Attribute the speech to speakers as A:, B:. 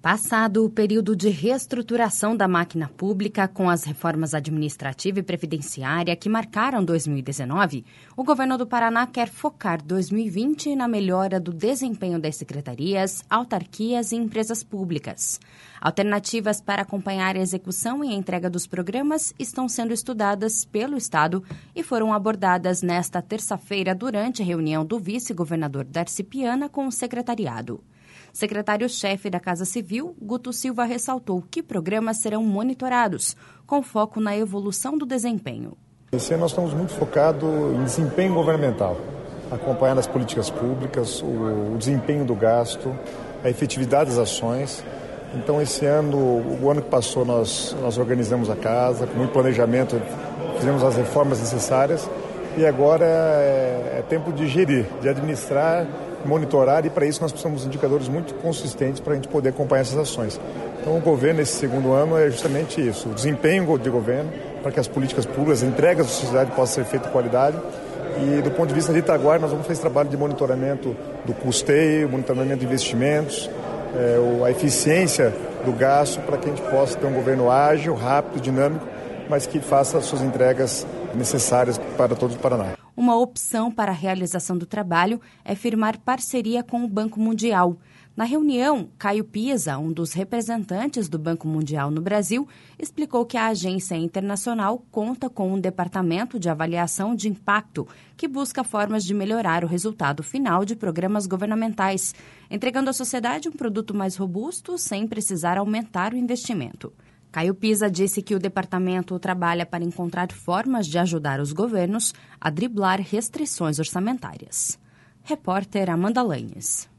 A: Passado o período de reestruturação da máquina pública com as reformas administrativa e previdenciária que marcaram 2019, o governo do Paraná quer focar 2020 na melhora do desempenho das secretarias, autarquias e empresas públicas. Alternativas para acompanhar a execução e a entrega dos programas estão sendo estudadas pelo Estado e foram abordadas nesta terça-feira durante a reunião do vice-governador Darcy Piana com o secretariado. Secretário-chefe da Casa Civil, Guto Silva, ressaltou que programas serão monitorados, com foco na evolução do desempenho.
B: Esse ano nós estamos muito focados em desempenho governamental, acompanhando as políticas públicas, o desempenho do gasto, a efetividade das ações. Então, esse ano, o ano que passou, nós organizamos a casa, com muito planejamento, fizemos as reformas necessárias e agora é tempo de gerir, de administrar, monitorar, e para isso nós precisamos de indicadores muito consistentes para a gente poder acompanhar essas ações. Então o governo nesse segundo ano é justamente isso, o desempenho de governo para que as políticas públicas, as entregas da sociedade possam ser feitas com qualidade. E do ponto de vista de Itaguaí, nós vamos fazer trabalho de monitoramento do custeio, monitoramento de investimentos, a eficiência do gasto para que a gente possa ter um governo ágil, rápido, dinâmico, mas que faça as suas entregas necessárias para todos o Paraná.
A: Uma opção para a realização do trabalho é firmar parceria com o Banco Mundial. Na reunião, Caio Pisa, um dos representantes do Banco Mundial no Brasil, explicou que a agência internacional conta com um departamento de avaliação de impacto que busca formas de melhorar o resultado final de programas governamentais, entregando à sociedade um produto mais robusto sem precisar aumentar o investimento. Caio Pisa disse que o departamento trabalha para encontrar formas de ajudar os governos a driblar restrições orçamentárias. Repórter Amanda Lanes.